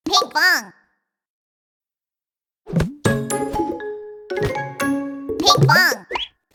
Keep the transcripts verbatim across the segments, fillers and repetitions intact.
Ping pong. Ping pong.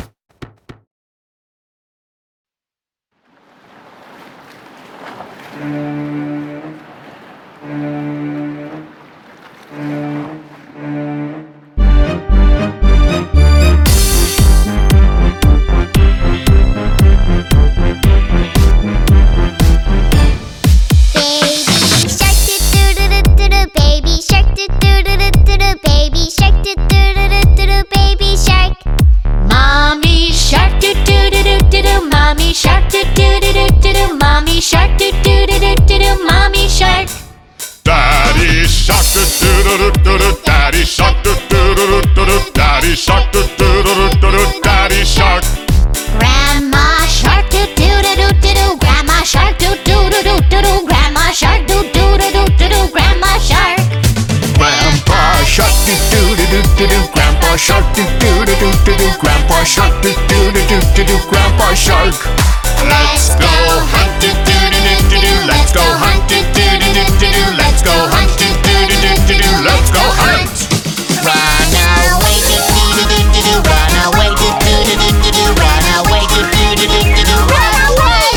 Mommy shark do do do do do do. Mommy shark do do do do do do. Mommy shark. Daddy shark do do do do do do. Daddy shark do do do do do do. Daddy shark do do do do do do. Daddy shark. Grandma shark do do do do do do. Grandma shark do do do do do do. Grandma shark do do do do do do. Grandma shark. Grandpa shark do do do do do do. Grandpa shark do do do do do do. Grandpa shark do do do do do do. Grandpa shark. Let's go hunt do do do do do do. Let's go hunt do do do do do do. Let's go hunt do do do do do do. Let's go hunt. Run away do do do do do do. Run away do do do do do do. Run away do do do do do do. Run away.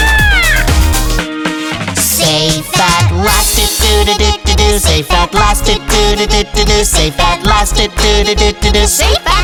Safe at last do do do do do do. Safe at last do do do do do do. Safe at last do do do do do do. Safe at